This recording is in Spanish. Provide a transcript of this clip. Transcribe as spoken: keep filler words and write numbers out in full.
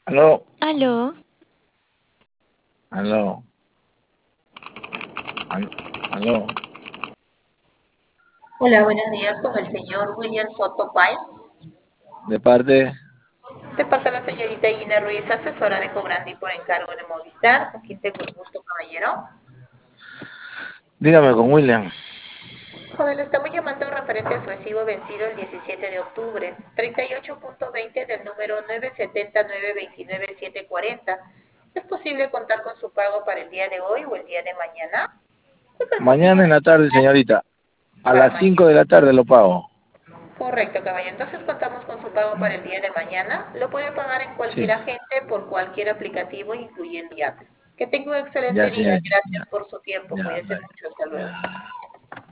Aló, Aló, aló, al- aló. Hola, buenos días con el señor William Soto Páez. De parte, De parte de la señorita Gina Ruiz, asesora de Cobrandi por encargo de Movistar. ¿Con quién tengo el gusto, caballero? dígame con William. Joven, le estamos llamando referente a su recibo vencido el diecisiete de octubre, treinta y ocho punto veinte del número nueve siete cero nueve dos nueve siete cuatro cero. ¿Es posible contar con su pago para el día de hoy o el día de mañana? ¿Cuál es el motivo Mañana en de la tarde, señorita. A para las cinco de mañana? la tarde lo pago. Correcto, caballero. Entonces contamos con su pago para el día de mañana. Lo puede pagar en cualquier Sí, agente por cualquier aplicativo, incluyendo Yape. Que tenga un excelente ya, día. señorita. Gracias Ya, por su tiempo. ya, Cuídese bye. mucho. Hasta luego. Ya.